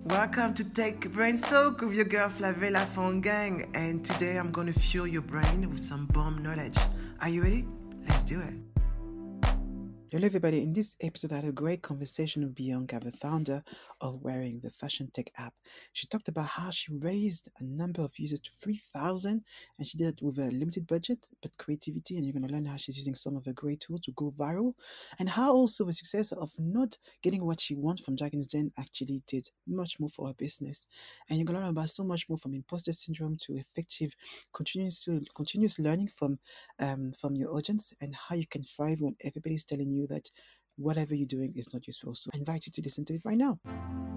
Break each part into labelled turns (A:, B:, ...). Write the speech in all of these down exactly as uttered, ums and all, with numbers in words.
A: Welcome to Take Brainstalk with your girl Flavie Lafont Gang, and today I'm gonna fuel your brain with some bomb knowledge. Are you ready? Let's do it. Hello everybody, in this episode I had a great conversation with Bianca, the founder of Wearing, the fashion tech app. She talked about how she raised a number of users to three thousand, and she did it with a limited budget but creativity, and you're going to learn how she's using some of the great tools to go viral, and how also the success of not getting what she wants from Dragon's Den actually did much more for her business. And you're going to learn about so much more, from imposter syndrome to effective continuous, continuous learning from um, from your audience, and how you can thrive when everybody's telling you that whatever you're doing is not useful. So I invite you to listen to it right now.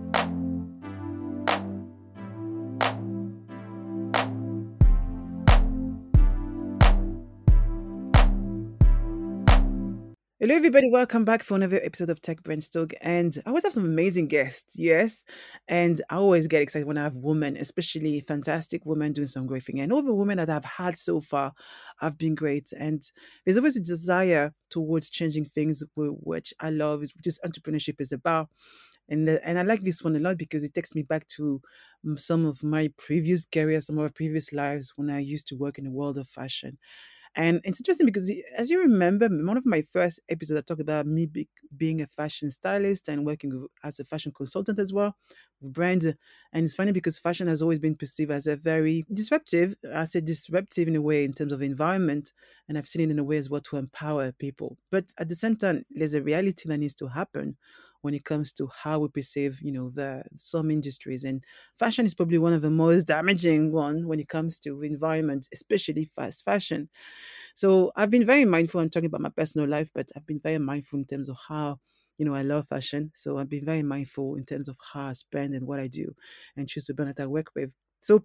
A: Hello, everybody. Welcome back for another episode of Tech Brainstalk. And I always have some amazing guests, yes. And I always get excited when I have women, especially fantastic women doing some great thing. And all the women that I've had so far have been great. And there's always a desire towards changing things, which I love, which is entrepreneurship is about. And uh, and I like this one a lot because it takes me back to um, some of my previous careers, some of my previous lives when I used to work in the world of fashion. And it's interesting because, as you remember, one of my first episodes, I talked about me be, being a fashion stylist and working with, as a fashion consultant as well with brands. And it's funny because fashion has always been perceived as a very disruptive, I say disruptive in a way in terms of environment. And I've seen it in a way as well to empower people. But at the same time, there's a reality that needs to happen when it comes to how we perceive, you know, the some industries. And fashion is probably one of the most damaging one when it comes to environment, especially fast fashion. So I've been very mindful. I'm talking about my personal life, but I've been very mindful in terms of how, you know, I love fashion. So I've been very mindful in terms of how I spend and what I do and choose the brand that I work with. So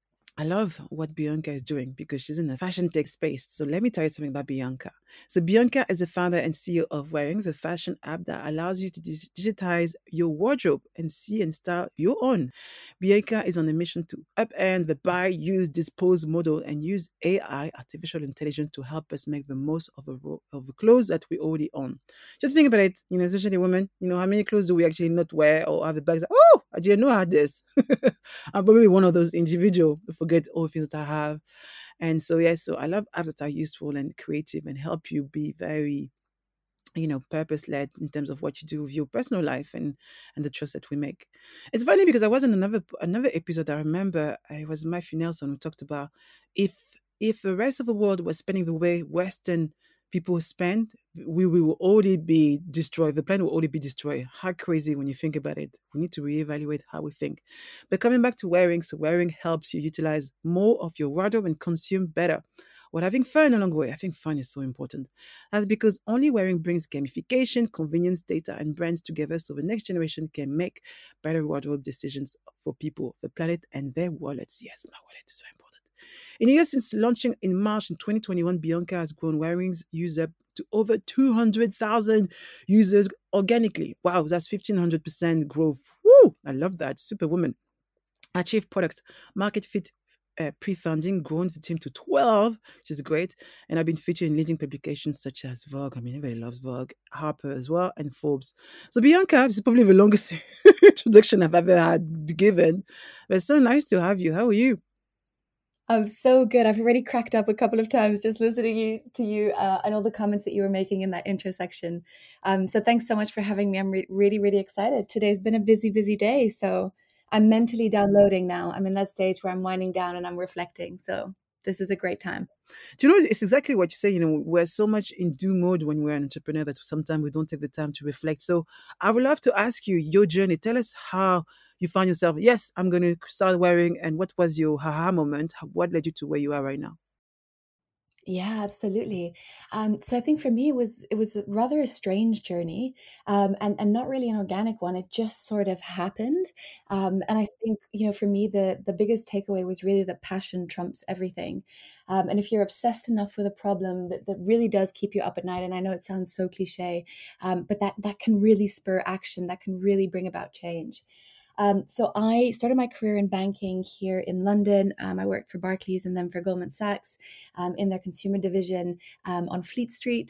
A: I love what Bianca is doing because she's in the fashion tech space. So let me tell you something about Bianca. So Bianca is the founder and C E O of Wearing, the fashion app that allows you to dig- digitize your wardrobe and see and style your own. Bianca is on a mission to upend the buy, use, dispose model and use A I, artificial intelligence, to help us make the most of the, ro- of the clothes that we already own. Just think about it, you know, especially women, you know, how many clothes do we actually not wear or have the bags? Like, oh, I didn't know I had this. I'm probably one of those individuals who forget all the things that I have. And so, yes, so I love apps that are useful and creative and help you be very, you know, purpose led in terms of what you do with your personal life and and the choice that we make. It's funny because I was in another another episode. I remember it was Matthew Nelson who talked about if if the rest of the world was spending the way Western people spend, we will already be destroyed. The planet will already be destroyed. How crazy when you think about it. We need to reevaluate how we think. But coming back to wearing, so wearing helps you utilize more of your wardrobe and consume better while having fun along the way. I think fun is so important. That's because only wearing brings gamification, convenience, data, and brands together so the next generation can make better wardrobe decisions for people, the planet, and their wallets. Yes, my wallet is very important. In a year since launching in March in twenty twenty-one, Bianca has grown Wearing's user to over two hundred thousand users organically. Wow, that's fifteen hundred percent growth. Woo! I love that. Superwoman. Achieved product market fit uh, pre-funding, grown the team to twelve, which is great. And I've been featured in leading publications such as Vogue. I mean, everybody loves Vogue, Harper as well, and Forbes. So Bianca, this is probably the longest introduction I've ever had given. But it's so nice to have you. How are you?
B: I'm so good. I've already cracked up a couple of times just listening you, to you uh, and all the comments that you were making in that intro section. Um, so thanks so much for having me. I'm re- really, really excited. Today's been a busy, busy day. So I'm mentally downloading now. I'm in that stage where I'm winding down and I'm reflecting. So this is a great time.
A: Do you know, it's exactly what you say. You know, we're so much in do mode when we're an entrepreneur that sometimes we don't take the time to reflect. So I would love to ask you your journey. Tell us how you found yourself. Yes, I'm going to start wearing. And what was your haha moment? What led you to where you are right now?
B: Yeah, absolutely. Um, so I think for me, it was it was rather a strange journey, um, and and not really an organic one. It just sort of happened, um, and I think you know, for me, the the biggest takeaway was really that passion trumps everything. Um, and if you're obsessed enough with a problem, that, that really does keep you up at night. And I know it sounds so cliche, um, but that that can really spur action. That can really bring about change. Um, so I started my career in banking here in London. Um, I worked for Barclays and then for Goldman Sachs um, in their consumer division um, on Fleet Street.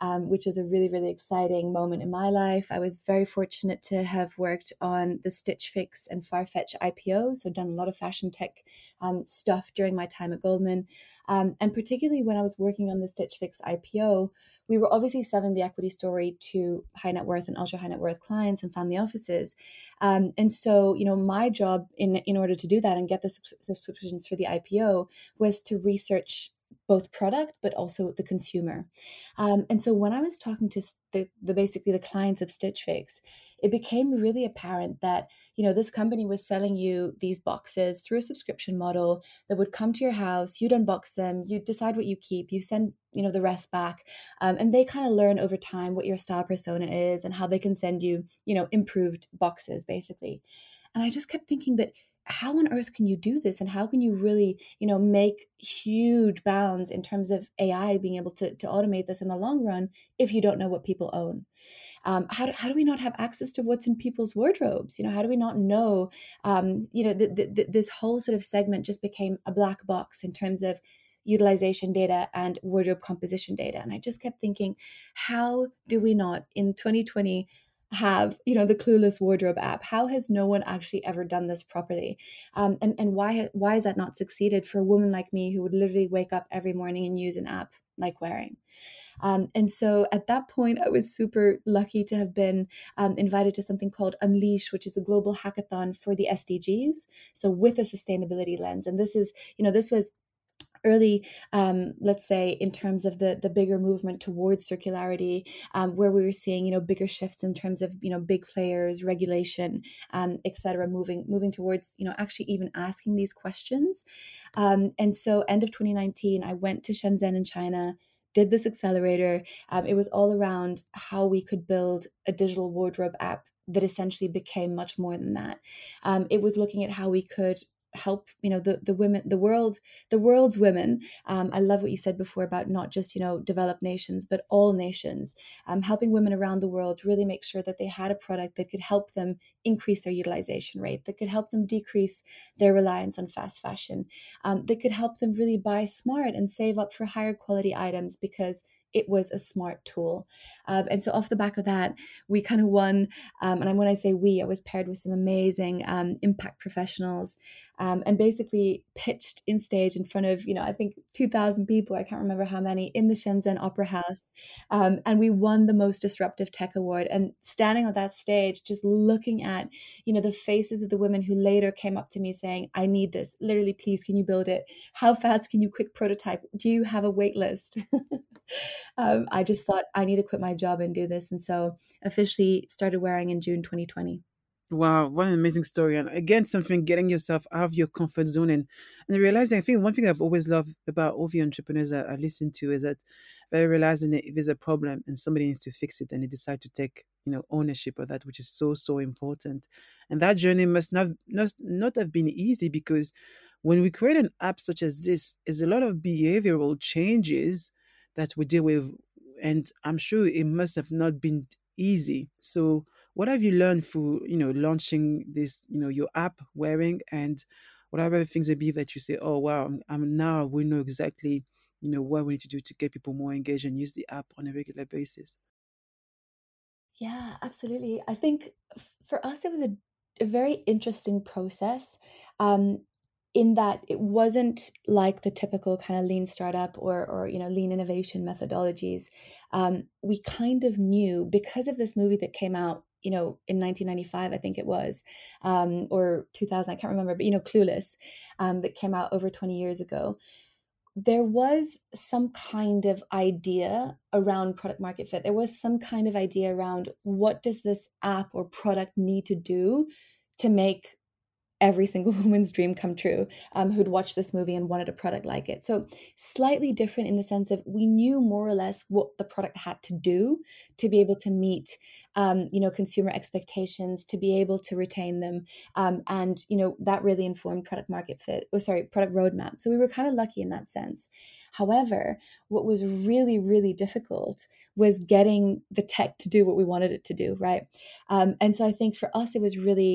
B: um, which is a really, really exciting moment in my life. I was very fortunate to have worked on the Stitch Fix and Farfetch I P O, so done a lot of fashion tech um, stuff during my time at Goldman. Um, and particularly when I was working on the Stitch Fix I P O, we were obviously selling the equity story to high net worth and ultra high net worth clients and family offices. Um, and so, you know, my job in, in order to do that and get the subscriptions for the I P O was to research both product, but also the consumer. Um, and so when I was talking to the, the basically the clients of Stitch Fix, it became really apparent that, you know, this company was selling you these boxes through a subscription model that would come to your house, you'd unbox them, you decide what you keep, you send, you know, the rest back. Um, and they kind of learn over time what your style persona is and how they can send you, you know, improved boxes, basically. And I just kept thinking, but how on earth can you do this? And how can you really, you know, make huge bounds in terms of A I being able to, to automate this in the long run if you don't know what people own? Um, how, do, how do we not have access to what's in people's wardrobes? You know, how do we not know, um, you know, the, the, this whole sort of segment just became a black box in terms of utilization data and wardrobe composition data. And I just kept thinking, how do we not in twenty twenty have, you know, the Clueless Wardrobe app? How has no one actually ever done this properly? Um, and, and why, why has that not succeeded for a woman like me who would literally wake up every morning and use an app like Wearing? Um, and so at that point, I was super lucky to have been um, invited to something called Unleash, which is a global hackathon for the S D Gs. So with a sustainability lens. And this is, you know, this was early, um, let's say, in terms of the the bigger movement towards circularity, um, where we were seeing, you know, bigger shifts in terms of, you know, big players, regulation, um, et cetera, moving moving towards, you know, actually even asking these questions. Um, and so end of twenty nineteen, I went to Shenzhen in China, did this accelerator. Um, it was all around how we could build a digital wardrobe app that essentially became much more than that. Um, it was looking at how we could help, you know, the the women, the world, the world's women. Um, I love what you said before about not just, you know, developed nations, but all nations, um, helping women around the world really make sure that they had a product that could help them increase their utilization rate, that could help them decrease their reliance on fast fashion, um, that could help them really buy smart and save up for higher quality items because it was a smart tool. Um, and so off the back of that, we kind of won. Um, and when I say we, I was paired with some amazing um, impact professionals, um, and basically pitched in stage in front of, you know, I think two thousand people, I can't remember how many, in the Shenzhen Opera House. Um, and we won the Most Disruptive Tech Award. And standing on that stage, just looking at, you know, the faces of the women who later came up to me saying, I need this. Literally, please, can you build it? How fast can you quick prototype? Do you have a wait list? um, I just thought I need to quit my job and do this. And so officially started Wearing in June twenty twenty.
A: Wow, what an amazing story. And again, something getting yourself out of your comfort zone and, and realizing, I think one thing I've always loved about all the entrepreneurs that I listen to is that they're realizing that if there's a problem and somebody needs to fix it and they decide to take, you know, ownership of that, which is so, so important. And that journey must not, not, not have been easy because when we create an app such as this, is a lot of behavioral changes that we deal with. And I'm sure it must have not been easy. So what have you learned through, you know, launching this, you know, your app Wearing, and what other things would be that you say, oh wow, I'm, I'm now we know exactly, you know, what we need to do to get people more engaged and use the app on a regular basis.
B: Yeah, absolutely. I think f- for us, it was a, a very interesting process, um, in that it wasn't like the typical kind of lean startup or, or you know, lean innovation methodologies. Um, we kind of knew because of this movie that came out, you know, in nineteen ninety-five, I think it was, um, or two thousand, I can't remember, but, you know, Clueless, um, that came out over twenty years ago. There was some kind of idea around product market fit. There was some kind of idea around what does this app or product need to do to make every single woman's dream come true, um, who'd watched this movie and wanted a product like it. So slightly different in the sense of we knew more or less what the product had to do to be able to meet, um, you know, consumer expectations, to be able to retain them, um, and you know that really informed product market fit. Oh, sorry, product roadmap. So we were kind of lucky in that sense. However, what was really, really difficult was getting the tech to do what we wanted it to do, right? Um, and so I think for us, it was really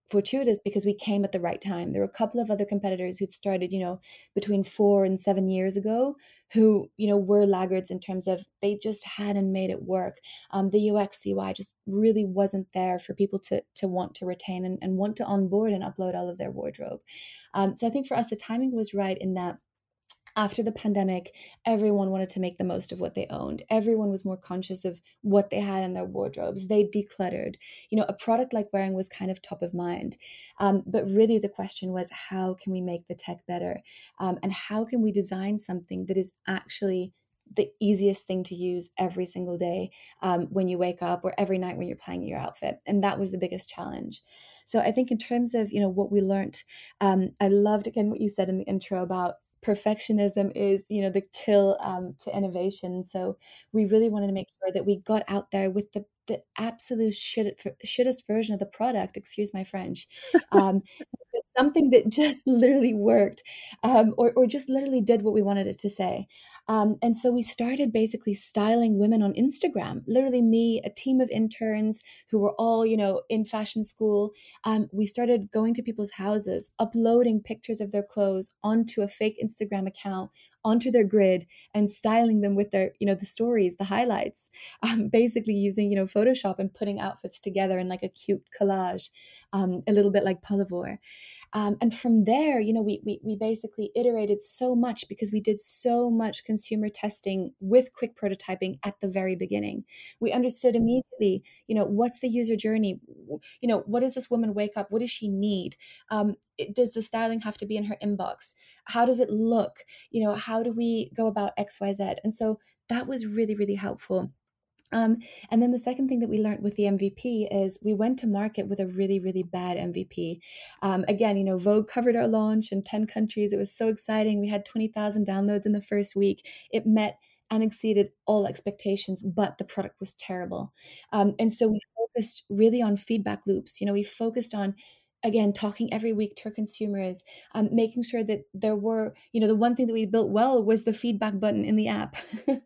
B: fortuitous because we came at the right time. There were a couple of other competitors who'd started, you know, between four and seven years ago, who, you know, were laggards in terms of they just hadn't made it work. Um, the U X, U I just really wasn't there for people to to want to retain and, and want to onboard and upload all of their wardrobe. Um, so I think for us, the timing was right in that after the pandemic, everyone wanted to make the most of what they owned. Everyone was more conscious of what they had in their wardrobes. They decluttered. You know, a product like wearing was kind of top of mind. Um, but really, the question was, how can we make the tech better? Um, and how can we design something that is actually the easiest thing to use every single day um, when you wake up or every night when you're planning your outfit? And that was the biggest challenge. So I think in terms of, you know, what we learned, um, I loved again what you said in the intro about perfectionism is, you know, the kill um, to innovation. So we really wanted to make sure that we got out there with the the absolute shit, shittest version of the product, excuse my French, um, something that just literally worked, um, or, or just literally did what we wanted it to say. Um, and so we started basically styling women on Instagram, literally me, a team of interns who were all, you know, in fashion school. Um, we started going to people's houses, uploading pictures of their clothes onto a fake Instagram account, onto their grid, and styling them with their, you know, the stories, the highlights, um, basically using, you know, Photoshop and putting outfits together in like a cute collage, um, a little bit like Polivore. Um, and from there, you know, we, we we basically iterated so much because we did so much consumer testing with quick prototyping at the very beginning. We understood immediately, you know, what's the user journey? You know, what does this woman wake up? What does she need? Um, it, does the styling have to be in her inbox? How does it look? You know, how do we go about X, Y, Z? And so that was really, really helpful. Um, and then the second thing that we learned with the M V P is we went to market with a really, really bad M V P. Um, again, you know, Vogue covered our launch in ten countries. It was so exciting. We had twenty thousand downloads in the first week. It met and exceeded all expectations, but the product was terrible. Um, and so we focused really on feedback loops. You know, we focused on, again, talking every week to our consumers, um, making sure that there were, you know, the one thing that we built well was the feedback button in the app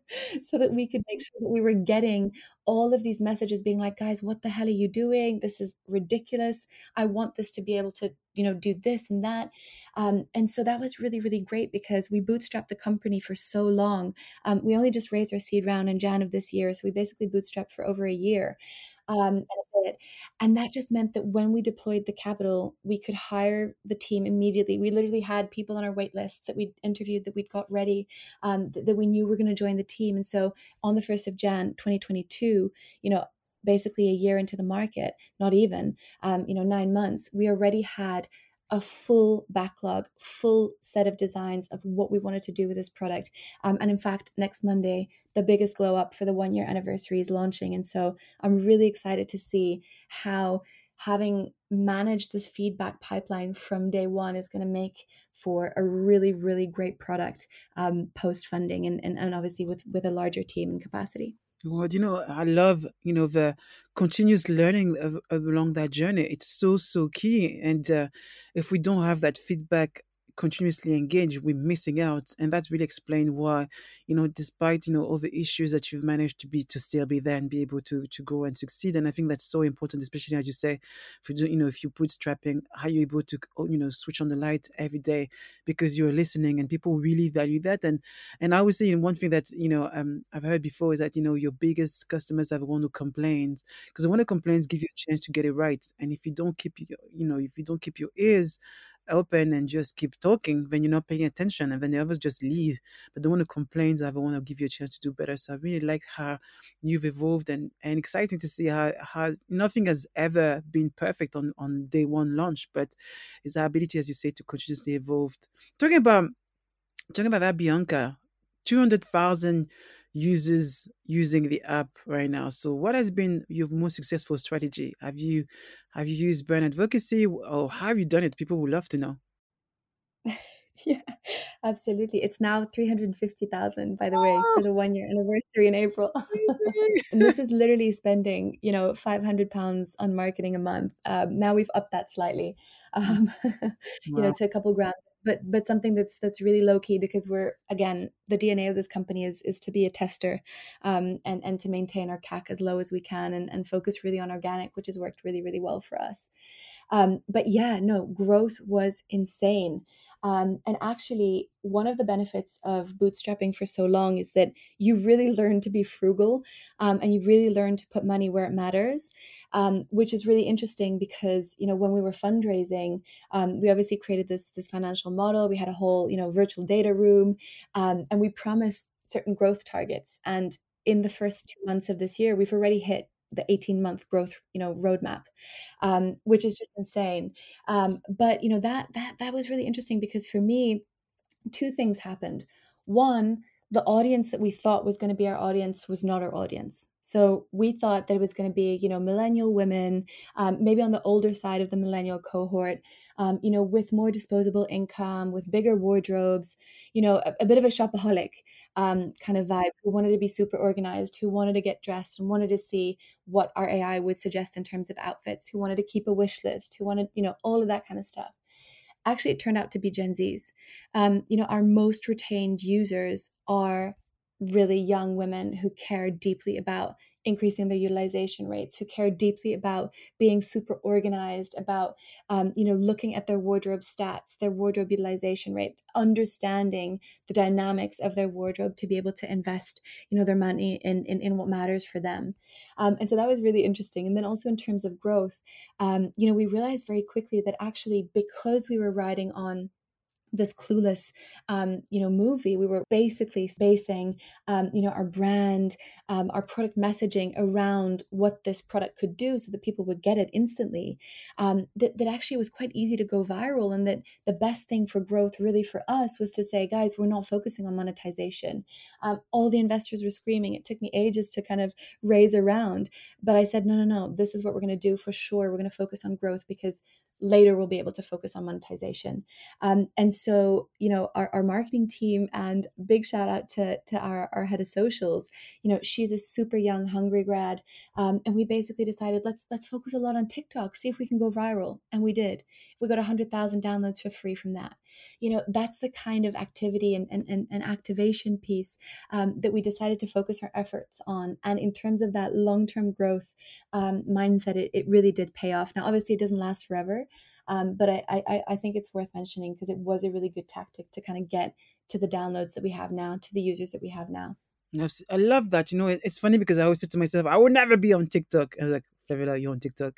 B: so that we could make sure that we were getting all of these messages being like, guys, what the hell are you doing? This is ridiculous. I want this to be able to, you know, do this and that. Um, and so that was really, really great because we bootstrapped the company for so long. Um, we only just raised our seed round in Jan of this year. So we basically bootstrapped for over a year. Um, and, a bit. And that just meant that when we deployed the capital, we could hire the team immediately. We literally had people on our wait list that we'd interviewed, that we'd got ready, um, that, that we knew were going to join the team. And so on the first of January twenty twenty-two, you know, basically a year into the market, not even, um, you know, nine months, we already had a full backlog, full set of designs of what we wanted to do with this product. Um, and in fact, next Monday, the biggest glow up for the one year anniversary is launching. And so I'm really excited to see how having managed this feedback pipeline from day one is going to make for a really, really great product um, post funding and, and, and obviously with, with a larger team and capacity.
A: Well, you know, I love, you know, the continuous learning of, of along that journey. It's so, so key. And uh, if we don't have that feedback continuously engaged, we're missing out. And that's really explained why, you know, despite, you know, all the issues that you've managed to be, to still be there and be able to, to grow and succeed. And I think that's so important, especially as you say, if you do, you know, if you bootstrapping, how you're able to, oh, you know, switch on the light every day because you're listening and people really value that. And and I would say, one thing that, you know, um, I've heard before is that, you know, your biggest customers are the one who complains, because the one who complains give you a chance to get it right. And if you don't keep your, you know, if you don't keep your ears open and just keep talking, then you're not paying attention, and then the others just leave. But the one who complains are the one who give you a chance to do better. So I really like how you've evolved, and and exciting to see how how nothing has ever been perfect on on day one launch, but it's our ability, as you say, to continuously evolve. Talking about talking about that, Bianca, two hundred thousand users using the app right now. So what has been your most successful strategy? Have you have you used brand advocacy, or how have you done it? People would love to know.
B: Yeah, absolutely. It's now three hundred fifty thousand, by the way,
A: Oh,
B: for the one year anniversary in April.
A: amazing.
B: And this is literally spending, you know, five hundred pounds on marketing a month. Um, now we've upped that slightly, um, you know,
A: Wow.
B: to a couple grand. But but something that's that's really low key because we're, again, the D N A of this company is is to be a tester, um, and and to maintain our C A C as low as we can and and focus really on organic, which has worked really really well for us. Um, but yeah, no, growth was insane. Um, and actually, one of the benefits of bootstrapping for so long is that you really learn to be frugal, um, and you really learn to put money where it matters, um, which is really interesting because, you know, when we were fundraising, um, we obviously created this this financial model. We had a whole, you know, virtual data room, um, and we promised certain growth targets. And in the first two months of this year, we've already hit the eighteen month growth, you know, roadmap, um, which is just insane. Um, but you know that that that was really interesting because for me, two things happened. One, the audience that we thought was going to be our audience was not our audience. So we thought that it was going to be, you know, millennial women, um, maybe on the older side of the millennial cohort, um, you know, with more disposable income, with bigger wardrobes, you know, a, a bit of a shopaholic, um, kind of vibe, who wanted to be super organized, who wanted to get dressed and wanted to see what our A I would suggest in terms of outfits, who wanted to keep a wish list, who wanted, you know, all of that kind of stuff. Actually, it turned out to be Gen Zs. Um, you know, our most retained users are really young women who care deeply about increasing their utilization rates, who care deeply about being super organized, about, um, you know, looking at their wardrobe stats, their wardrobe utilization rate, understanding the dynamics of their wardrobe to be able to invest, you know, their money in in, in what matters for them. Um, and so that was really interesting. And then also in terms of growth, um, you know, we realized very quickly that actually because we were riding on this Clueless, um, you know, movie, we were basically basing, um, you know, our brand, um, our product messaging around what this product could do, so that people would get it instantly. Um, that that actually was quite easy to go viral, and that the best thing for growth, really for us, was to say, guys, we're not focusing on monetization. Um, all the investors were screaming. It took me ages to kind of raise around, but I said, no, no, no. This is what we're going to do for sure. We're going to focus on growth because later we'll be able to focus on monetization. Um, and so, you know, our, our marketing team, and big shout out to, to our, our head of socials, you know, she's a super young, hungry grad. Um, and we basically decided, let's, let's focus a lot on TikTok, see if we can go viral. And we did. We got a hundred thousand downloads for free from that. You know, that's the kind of activity and, and, and, and activation piece, um, that we decided to focus our efforts on. And in terms of that long-term growth, um, mindset, it, it really did pay off. Now, obviously it doesn't last forever. Um, but I, I, I think it's worth mentioning because it was a really good tactic to kind of get to the downloads that we have now, to the users that we have now.
A: Yes, I love that. You know, it- it's funny because I always say to myself, I will never be on TikTok. I was like, Flavilla, you're on TikTok.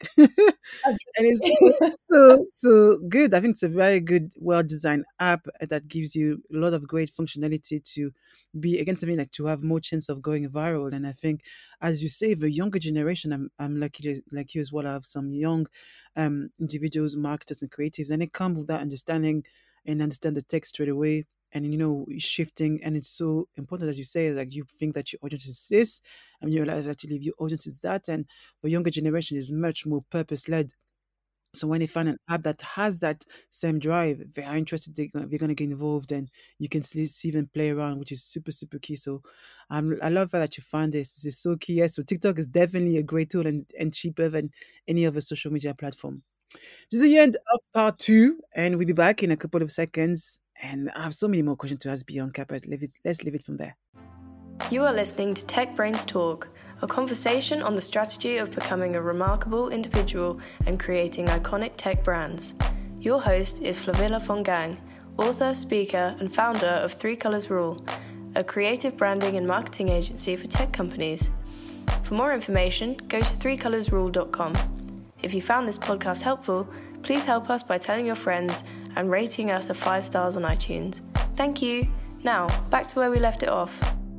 A: And it's so,
B: Okay.
A: so, so good. I think it's a very good, well designed app that gives you a lot of great functionality to be, again, something like to have more chance of going viral. And I think, as you say, the younger generation, I'm, I'm lucky to, like you as well, I have some young um, individuals, marketers, and creatives, and they come with that understanding and understand the tech straight away, and you know shifting. And it's so important, as you say, like you think that your audience is this, and you realize actually your audience is that. And the younger generation is much more purpose led, so when they find an app that has that same drive, they are interested, they, they're going to get involved, and you can see, see them play around, which is super, super key. So um, I love that you found this. This is so key. Yes, so TikTok is definitely a great tool, and, and cheaper than any other social media platform. This is the end of part two, and we'll be back in a couple of seconds. And I have so many more questions to ask Bianca, but leave it, let's leave it from there.
C: You are listening to Tech Brains Talk, a conversation on the strategy of becoming a remarkable individual and creating iconic tech brands. Your host is Flavilla von Gang, author, speaker, and founder of Three Colors Rule, a creative branding and marketing agency for tech companies. For more information, go to three colors rule dot com. If you found this podcast helpful, please help us by telling your friends and rating us a five stars on iTunes. Thank you. Now, back to where we left it off.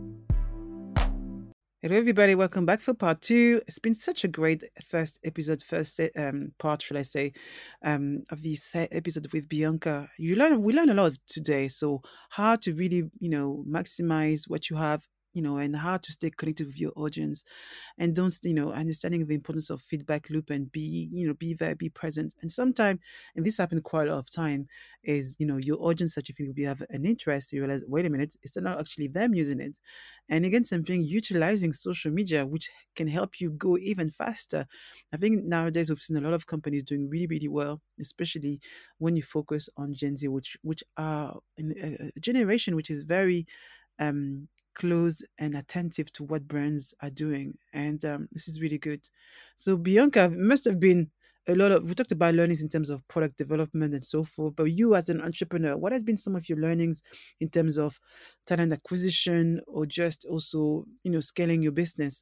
A: Hello, everybody. Welcome back for part two. It's been such a great first episode, first um, part, should I say, um, of this episode with Bianca. You learn, we learn a lot today. So how to really, you know, maximize what you have, you know, and how to stay connected with your audience, and don't, you know, understanding the importance of feedback loop, and be, you know, be there, be present. And sometimes, and this happened quite a lot of time, is, you know, your audience that you feel will have an interest, you realize, wait a minute, it's not actually them using it. And again, something utilizing social media, which can help you go even faster. I think nowadays we've seen a lot of companies doing really, really well, especially when you focus on Gen Z, which which are in a a generation which is very um, close and attentive to what brands are doing. And um, this is really good. So Bianca, it must have been a lot of, we talked about learnings in terms of product development and so forth, but you as an entrepreneur, what has been some of your learnings in terms of talent acquisition or just also, you know, scaling your business?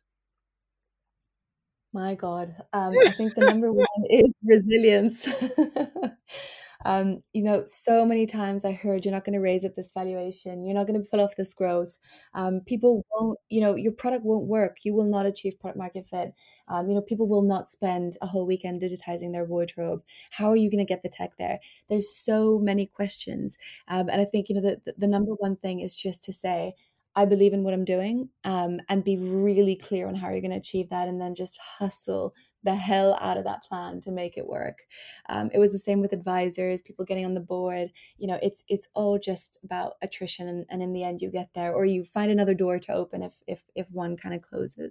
B: My God, um, I think the number one is resilience. um, you know, so many times I heard you're not going to raise at this valuation, you're not going to pull off this growth. Um, people won't, you know, your product won't work. You will not achieve product market fit. Um, you know, people will not spend a whole weekend digitizing their wardrobe. How are you going to get the tech there? There's so many questions, um, and I think you know the, the the number one thing is just to say, I believe in what I'm doing, um, and be really clear on how you're going to achieve that, and then just hustle the hell out of that plan to make it work. Um, it was the same with advisors, people getting on the board. You know, it's it's all just about attrition, and, and in the end, you get there, or you find another door to open if if if one kind of closes.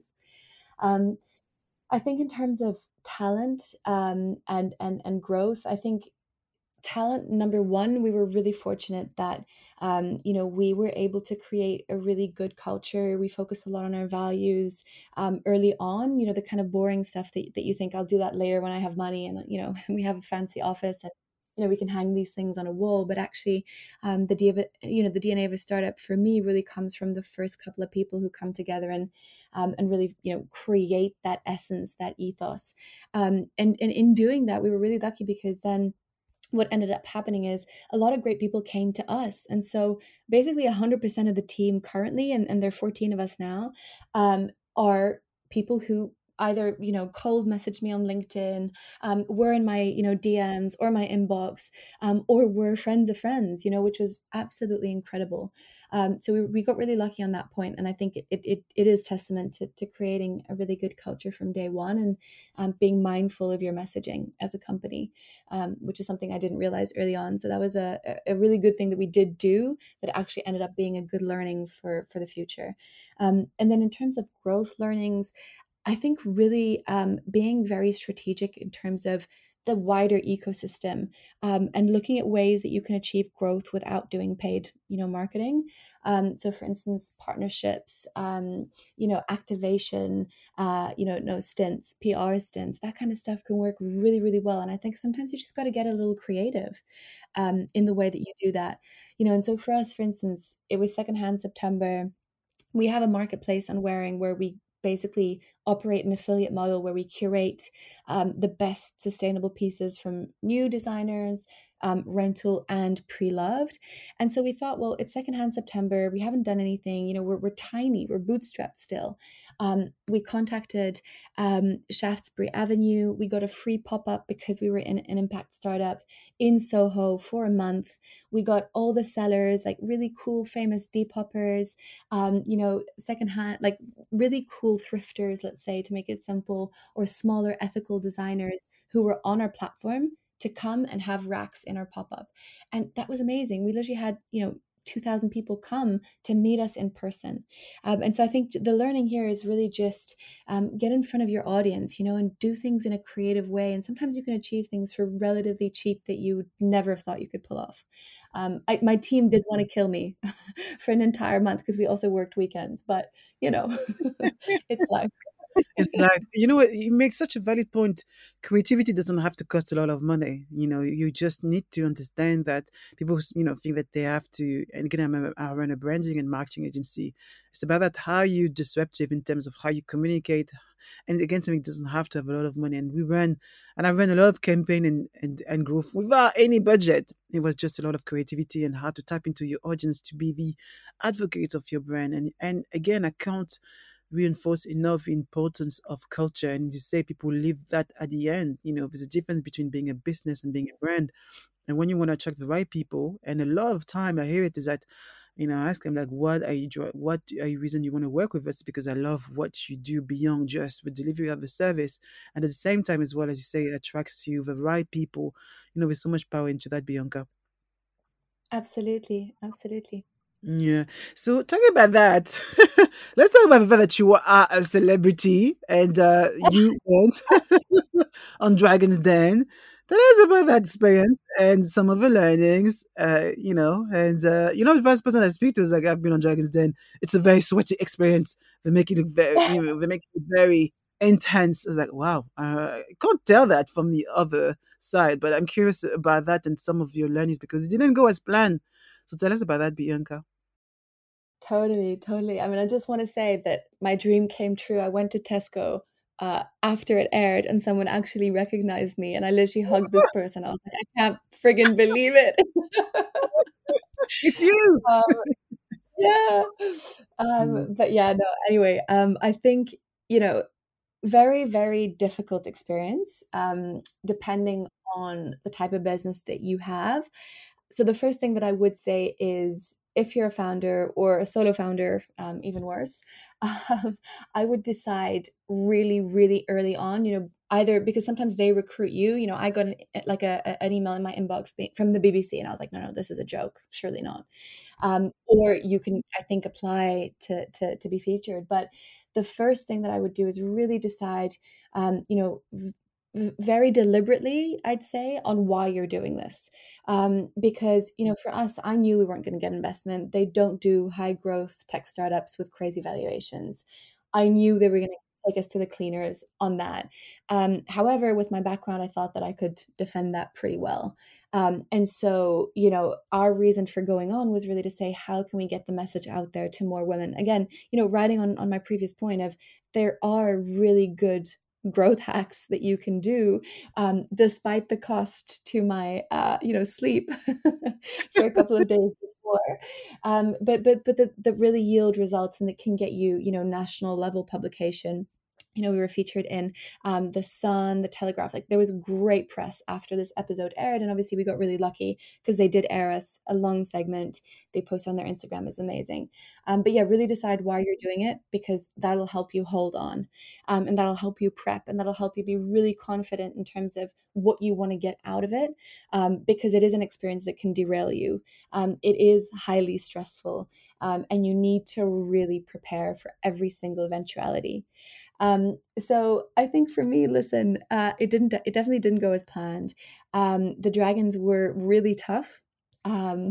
B: Um, I think in terms of talent um, and and and growth, I think talent number one, we were really fortunate that um, you know we were able to create a really good culture. We focus a lot on our values um, early on, you know the kind of boring stuff that, that you think I'll do that later when I have money, and you know we have a fancy office, and you know we can hang these things on a wall. But actually um, the D of it, you know the D N A of a startup for me really comes from the first couple of people who come together and um, and really you know create that essence, that ethos, um, and, and in doing that we were really lucky, because then what ended up happening is a lot of great people came to us. And so basically one hundred percent of the team currently, and, and there are fourteen of us now, um, are people who either, you know, cold messaged me on LinkedIn, um, were in my, you know, D Ms or my inbox, um, or were friends of friends, you know, which was absolutely incredible. Um, so we, we got really lucky on that point. And I think it, it, it is testament to, to creating a really good culture from day one, and um, being mindful of your messaging as a company, um, which is something I didn't realize early on. So that was a, a really good thing that we did do that actually ended up being a good learning for, for the future. Um, and then in terms of growth learnings, I think really um, being very strategic in terms of the wider ecosystem, um, and looking at ways that you can achieve growth without doing paid, you know, marketing. Um, so, for instance, partnerships, um, you know, activation, uh, you know, no stints, P R stints, that kind of stuff can work really, really well. And I think sometimes you just got to get a little creative um, in the way that you do that, you know. And so, for us, for instance, it was Secondhand September. We have a marketplace on Wearing where we basically operate an affiliate model where we curate um, the best sustainable pieces from new designers, um, rental, and pre-loved. And so we thought, well, it's Secondhand September. We haven't done anything. You know, we're, we're tiny. We're bootstrapped still. Um, we contacted um, Shaftesbury Avenue. We got a free pop-up because we were in an impact startup in Soho for a month. We got all the sellers, like really cool, famous Depoppers, um, you know, secondhand, like really cool thrifters, let's say, to make it simple, or smaller ethical designers who were on our platform to come and have racks in our pop-up. And that was amazing. We literally had, you know, two thousand people come to meet us in person. Um, and so I think the learning here is really just um, get in front of your audience, you know, and do things in a creative way. And sometimes you can achieve things for relatively cheap that you never have thought you could pull off. Um, I, my team did want to kill me for an entire month because we also worked weekends, but you know, it's life.
A: It's like, you know what, you make such a valid point. Creativity doesn't have to cost a lot of money. You know, you just need to understand that people, you know, think that they have to. And again, I'm a, I run a branding and marketing agency. It's about that, how you disruptive in terms of how you communicate. And again, something doesn't have to have a lot of money. And we ran, and I ran a lot of campaign and, and, and growth without any budget. It was just a lot of creativity and how to tap into your audience to be the advocate of your brand. And, and again, I can't reinforce enough the importance of culture, and you say people live that at the end. You know, there's a difference between being a business and being a brand. And when you want to attract the right people, and a lot of time I hear it is that, you know, I ask them like, what are you what are you reason you want to work with us? Because I love what you do beyond just the delivery of the service. And at the same time, as well, as you say, it attracts you the right people. You know, there's so much power into that, Bianca.
B: Absolutely, absolutely.
A: Yeah. So talking about that, let's talk about the fact that you are a celebrity and uh, you went on Dragon's Den. Tell us about that experience and some of the learnings, uh, you know, and, uh, you know, the first person I speak to is like, I've been on Dragon's Den. It's a very sweaty experience. They make it look very, you know, they make it very intense. It's like, wow, uh, I can't tell that from the other side, but I'm curious about that and some of your learnings because it didn't go as planned. So tell us about that, Bianca.
B: Totally, totally. I mean, I just want to say that my dream came true. I went to Tesco uh, after it aired, and someone actually recognized me, and I literally hugged this person. I was like, I can't friggin' believe it.
A: It's you.
B: um, yeah.
A: Mm.
B: Um, but yeah, no, anyway, um, I think, you know, very, very difficult experience, um, depending on the type of business that you have. So the first thing that I would say is if you're a founder or a solo founder, um, even worse, um, I would decide really, really early on, you know, either because sometimes they recruit you, you know, I got an, like a, an email in my inbox from the B B C and I was like, no, no, this is a joke. Surely not. Um, or you can, I think, apply to, to, to be featured. But the first thing that I would do is really decide, um, you know, v- very deliberately, I'd say, on why you're doing this. Um, because, you know, for us, I knew we weren't going to get investment. They don't do high growth tech startups with crazy valuations. I knew they were going to take us to the cleaners on that. Um, however, with my background, I thought that I could defend that pretty well. Um, and so, you know, our reason for going on was really to say, how can we get the message out there to more women? Again, you know, riding on, on my previous point of there are really good growth hacks that you can do, um, despite the cost to my, uh, you know, sleep for a couple of days before. Um, but but but that that really yield results and that can get you, you know, national level publication. You know, we were featured in um, the Sun, the Telegraph. Like there was great press after this episode aired, and obviously we got really lucky because they did air us a long segment. They posted on their Instagram. It's amazing. Um, but yeah, really decide why you're doing it because that'll help you hold on, um, and that'll help you prep, and that'll help you be really confident in terms of what you want to get out of it, um, because it is an experience that can derail you. Um, it is highly stressful, um, and you need to really prepare for every single eventuality. Um, so I think for me, listen, uh, it didn't, it definitely didn't go as planned. Um, the dragons were really tough, um,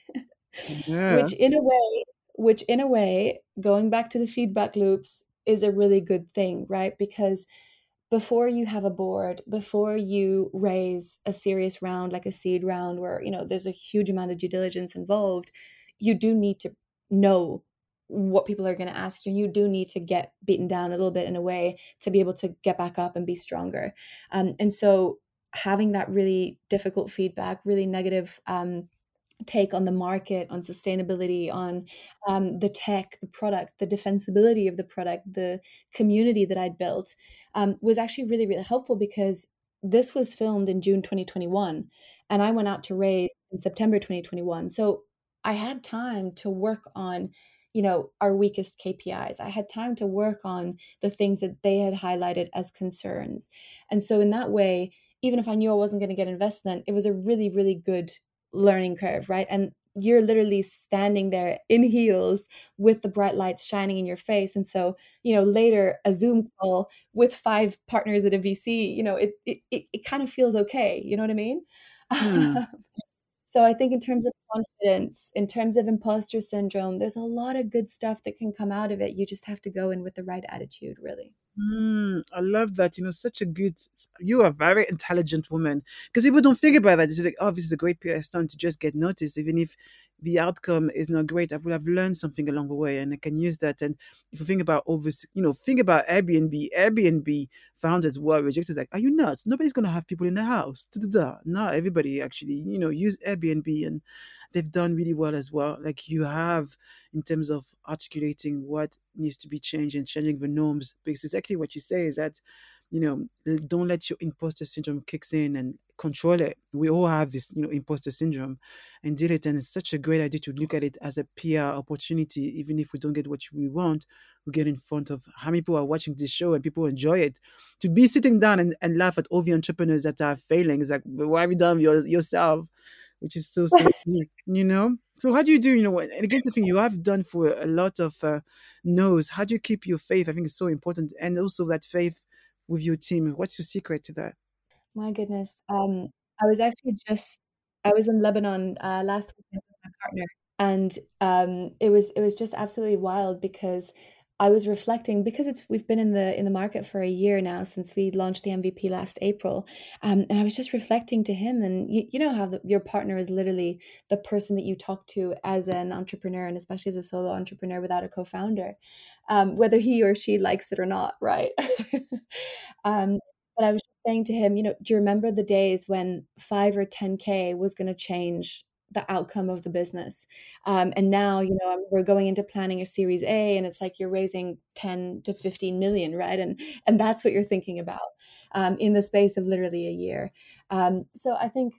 A: Yeah.
B: which in a way, which in a way, going back to the feedback loops is a really good thing, right? Because before you have a board, before you raise a serious round like a seed round where, you know, there's a huge amount of due diligence involved, you do need to know what people are going to ask you, and you do need to get beaten down a little bit in a way to be able to get back up and be stronger. Um, and so having that really difficult feedback, really negative um, take on the market, on sustainability, on um, the tech, the product, the defensibility of the product, the community that I'd built, um, was actually really, really helpful because this was filmed in June twenty twenty-one and I went out to raise in September twenty twenty-one. So I had time to work on, you know, our weakest K P Is. I had time to work on the things that they had highlighted as concerns. And so in that way, even if I knew I wasn't going to get investment, it was a really, really good learning curve, right? And you're literally standing there in heels with the bright lights shining in your face. And so, you know, later a Zoom call with five partners at a V C, you know, it it it, it kind of feels okay. You know what I mean?
A: Hmm.
B: So I think in terms of confidence, in terms of imposter syndrome, there's a lot of good stuff that can come out of it. You just have to go in with the right attitude, really.
A: Mm, I love that. You know, such a good. You are a very intelligent woman because people don't think about that. It's like, oh, this is a great P R stunt to just get noticed, even if the outcome is not great. I would have learned something along the way, and I can use that. And if you think about over, you know, think about Airbnb. Airbnb founders were rejected. Like, are you nuts? Nobody's gonna have people in the house. Da-da-da. No, everybody actually, you know, use Airbnb, and they've done really well as well. Like you have in terms of articulating what needs to be changed and changing the norms. Because exactly what you say is that, you know, l- don't let your imposter syndrome kicks in and control it. We all have this, you know, imposter syndrome and deal it. And it's such a great idea to look at it as a P R opportunity, even if we don't get what we want. We get in front of how many people are watching this show and people enjoy it. To be sitting down and, and laugh at all the entrepreneurs that are failing is like, "Well, why have you done your, yourself?" Which is so so sweet, you know. So how do you do, you know, and again, the thing you have done for a lot of uh, no's, how do you keep your faith? I think it's so important, and also that faith with your team. What's your secret to that?
B: My goodness. Um, I was actually just I was in Lebanon uh, last weekend with my partner, and um, it was it was just absolutely wild because I was reflecting because it's we've been in the in the market for a year now since we launched the M V P last April, um, and I was just reflecting to him, and you, you know how the, your partner is literally the person that you talk to as an entrepreneur, and especially as a solo entrepreneur without a co-founder, um, whether he or she likes it or not, right? um, but I was just saying to him, you know, do you remember the days when five or ten K was going to change the outcome of the business? Um, and now, you know, we're going into planning a Series A, and it's like you're raising ten to fifteen million, right? And and that's what you're thinking about um, in the space of literally a year. Um, so I think,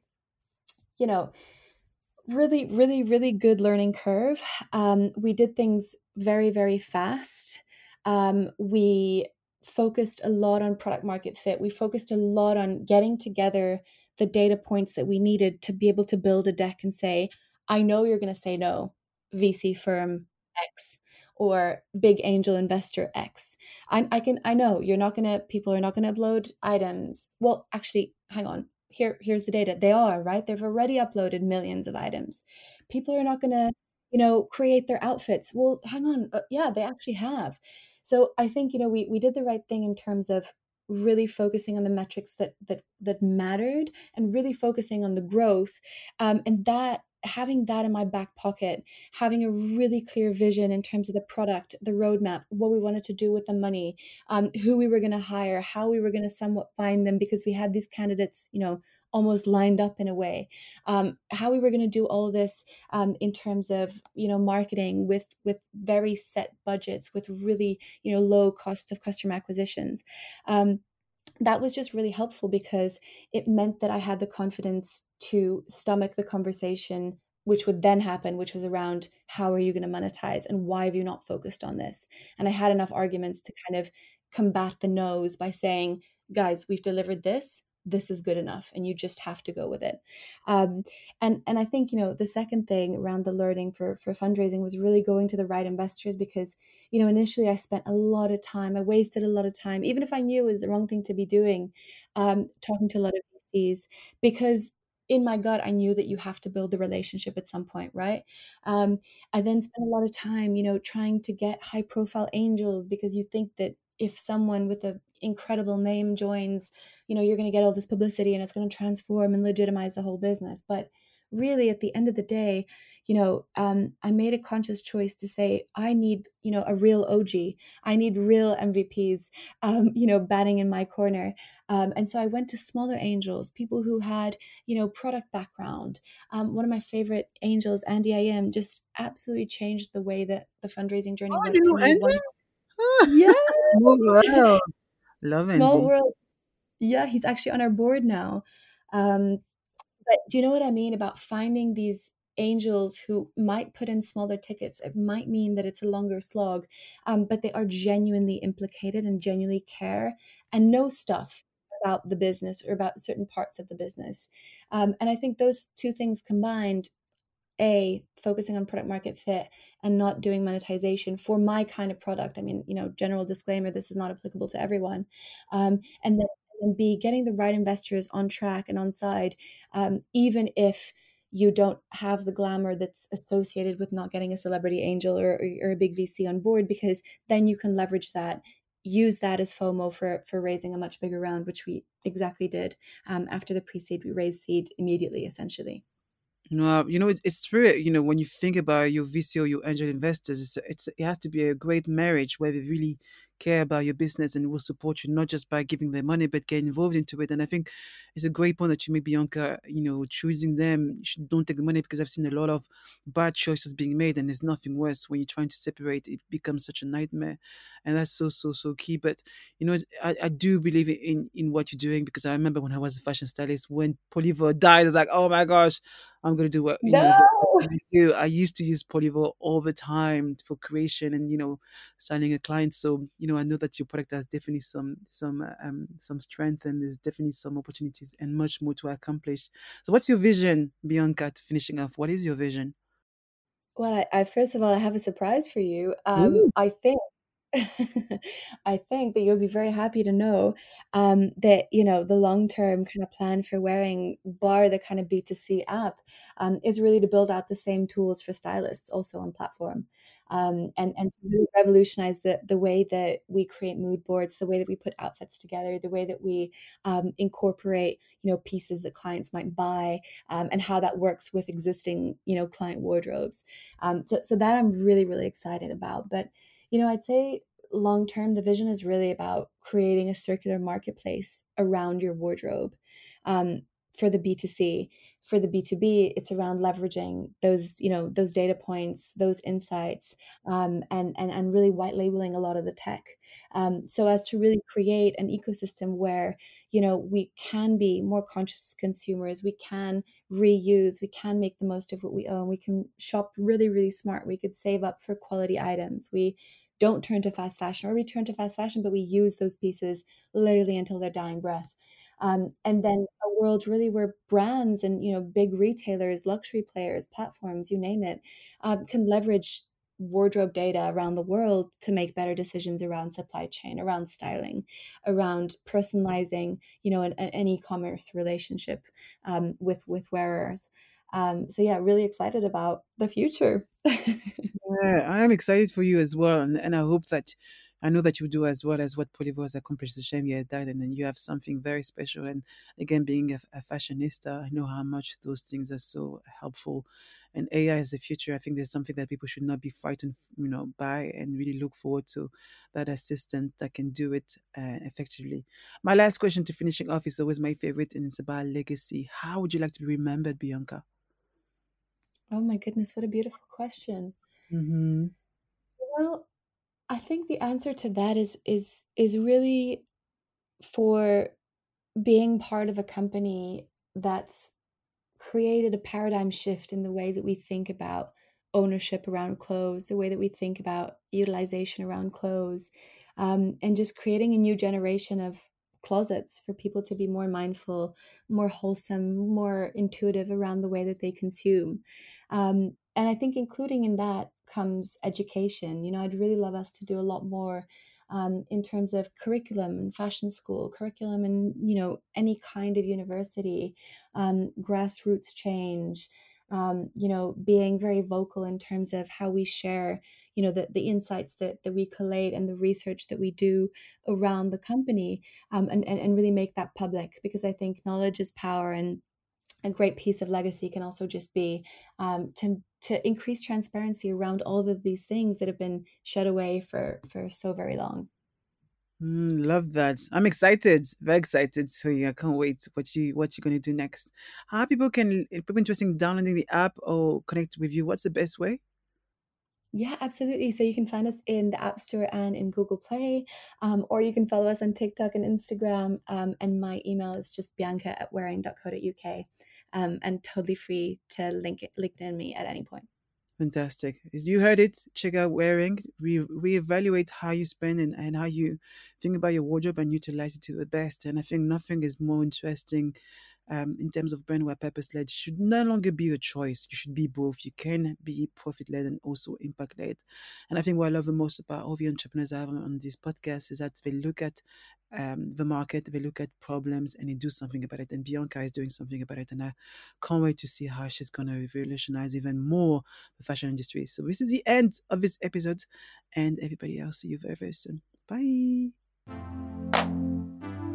B: you know, really, really, really good learning curve. Um, we did things very, very fast. Um, we focused a lot on product market fit. We focused a lot on getting together the data points that we needed to be able to build a deck and say, I know you're going to say no, V C firm X or big angel investor X. I, I can, I know you're not going to, people are not going to upload items. Well, actually, hang on. Here, here's the data. They are, right? They've already uploaded millions of items. People are not going to, you know, create their outfits. Well, hang on. Uh, yeah, they actually have. So I think, you know, we we did the right thing in terms of really focusing on the metrics that that that mattered and really focusing on the growth. Um, and that having that in my back pocket, having a really clear vision in terms of the product, the roadmap, what we wanted to do with the money, um, who we were going to hire, how we were going to somewhat find them, because we had these candidates, you know, almost lined up in a way, um, how we were going to do all this um, in terms of, you know, marketing with with very set budgets, with really, you know, low cost of customer acquisitions. Um, that was just really helpful because it meant that I had the confidence to stomach the conversation, which would then happen, which was around how are you going to monetize and why have you not focused on this? And I had enough arguments to kind of combat the no's by saying, guys, we've delivered this. This is good enough, and you just have to go with it. Um, and and I think, you know, the second thing around the learning for for fundraising was really going to the right investors, because, you know, initially I spent a lot of time, I wasted a lot of time, even if I knew it was the wrong thing to be doing, um, talking to a lot of V Cs, because in my gut, I knew that you have to build the relationship at some point, right? Um, I then spent a lot of time, you know, trying to get high profile angels, because you think that if someone with an incredible name joins, you know, you're going to get all this publicity and it's going to transform and legitimize the whole business. But really, at the end of the day, you know, um, I made a conscious choice to say, I need, you know, a real O G. I need real M V Ps, um, you know, batting in my corner. Um, and so I went to smaller angels, people who had, you know, product background. Um, one of my favorite angels, Andy I M, just absolutely changed the way that the fundraising journey
A: Oh,
B: went
A: you
B: for
A: know
B: me.
A: Andy?
B: One, yeah,
A: Small world. Love
B: small
A: Andy.
B: world. Yeah, he's actually on our board now. Um, but do you know what I mean about finding these angels who might put in smaller tickets? It might mean that it's a longer slog, um, but they are genuinely implicated and genuinely care and know stuff about the business or about certain parts of the business. Um, and I think those two things combined, A, focusing on product market fit and not doing monetization for my kind of product. I mean, you know, general disclaimer, this is not applicable to everyone. Um, and then and B, getting the right investors on track and on side, um, even if you don't have the glamour that's associated with not getting a celebrity angel or, or, or a big V C on board, because then you can leverage that, use that as FOMO for for raising a much bigger round, which we exactly did. Um, after the pre-seed, we raised seed immediately, essentially.
A: No, you know, it's, it's true. You know, when you think about your V C or your angel investors, it's, it's it has to be a great marriage where they really care about your business and will support you not just by giving them money but get involved into it. And I think it's a great point that you make, Bianca. You know, choosing them, you should, don't take the money, because I've seen a lot of bad choices being made, and there's nothing worse when you're trying to separate. It becomes such a nightmare, and that's so so so key. But you know, it's- I, I do believe in in what you're doing, because I remember when I was a fashion stylist, when Polivo died, I was like, oh my gosh, I'm gonna do what you know.
B: No.
A: I do. I used to use Polyvo all the time for creation and you know signing a client. So you know I know that your product has definitely some some uh, um some strength, and there's definitely some opportunities and much more to accomplish. So what's your vision, Bianca? To finishing off, what is your vision?
B: Well, I, I first of all, I have a surprise for you. Um,
A: Ooh.
B: I think I think that you'll be very happy to know um, that, you know, the long-term kind of plan for wearing, bar the kind of B two C app, um, is really to build out the same tools for stylists also on platform. Um, and and to really revolutionize the the way that we create mood boards, the way that we put outfits together, the way that we um, incorporate, you know, pieces that clients might buy, um, and how that works with existing, you know, client wardrobes. Um, so so that I'm really really excited about. But you know, I'd say long term, the vision is really about creating a circular marketplace around your wardrobe. Um, for the B two C, for the B two B, it's around leveraging those, you know, those data points, those insights, um, and and and really white labeling a lot of the tech, um, so as to really create an ecosystem where, you know, we can be more conscious as consumers, we can reuse, we can make the most of what we own, we can shop really really smart, we could save up for quality items, we don't turn to fast fashion, or we turn to fast fashion but we use those pieces literally until their dying breath. Um, and then a world really where brands and, you know, big retailers, luxury players, platforms, you name it, um, can leverage wardrobe data around the world to make better decisions around supply chain, around styling, around personalizing, you know, an, an e-commerce relationship, um, with with wearers. Um, so yeah, really excited about the future.
A: Yeah, I am excited for you as well, and, and I hope that I know that you do as well as what Polivo has accomplished. The shame you had died, and then you have something very special. And again, being a, a fashionista, I know how much those things are so helpful. And A I is the future. I think there's something that people should not be frightened, you know, by, and really look forward to that assistant that can do it uh, effectively. My last question to finishing off is always my favorite, and it's about legacy. How would you like to be remembered, Bianca?
B: Oh my goodness, what a beautiful question.
A: Mm-hmm.
B: Well, I think the answer to that is is is really for being part of a company that's created a paradigm shift in the way that we think about ownership around clothes, the way that we think about utilization around clothes, um, and just creating a new generation of closets for people to be more mindful, more wholesome, more intuitive around the way that they consume. Um, and I think including in that comes education. You know, I'd really love us to do a lot more um, in terms of curriculum and fashion school curriculum and, you know, any kind of university, um, grassroots change, um, you know, being very vocal in terms of how we share, you know, the, the insights that, that we collate and the research that we do around the company, um, and, and, and really make that public, because I think knowledge is power, and a great piece of legacy can also just be um, to to increase transparency around all of these things that have been shut away for for so very long.
A: Mm, love that. I'm excited, very excited. So yeah, I can't wait what you what you're gonna do next. How people can if people interested in downloading the app or connect with you? What's the best way?
B: Yeah, absolutely. So you can find us in the App Store and in Google Play, um, or you can follow us on TikTok and Instagram. Um, and my email is just bianca at wearing dot co dot uk. Um, and totally free to link it, LinkedIn me at any point.
A: Fantastic. As you heard it, check out Wearing, re- reevaluate how you spend and, and how you think about your wardrobe and utilize it to the best. And I think nothing is more interesting um, in terms of brand where purpose led should no longer be a choice. You should be both. You can be profit led and also impact led. And I think what I love the most about all the entrepreneurs I have on, on this podcast is that they look at um, the market, they look at problems, and they do something about it. And Bianca is doing something about it. And I can't wait to see how she's going to revolutionize even more the fashion industry. So this is the end of this episode, and everybody, I'll see you very, very soon. Bye.